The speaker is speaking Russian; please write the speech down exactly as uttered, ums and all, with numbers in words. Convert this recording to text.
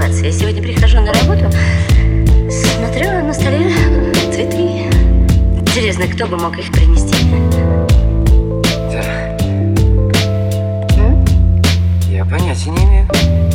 ситуация. Я сегодня прихожу на работу, смотрю, на столе цветы. Интересно, кто бы мог их принести? Да. М? Я понятия не имею.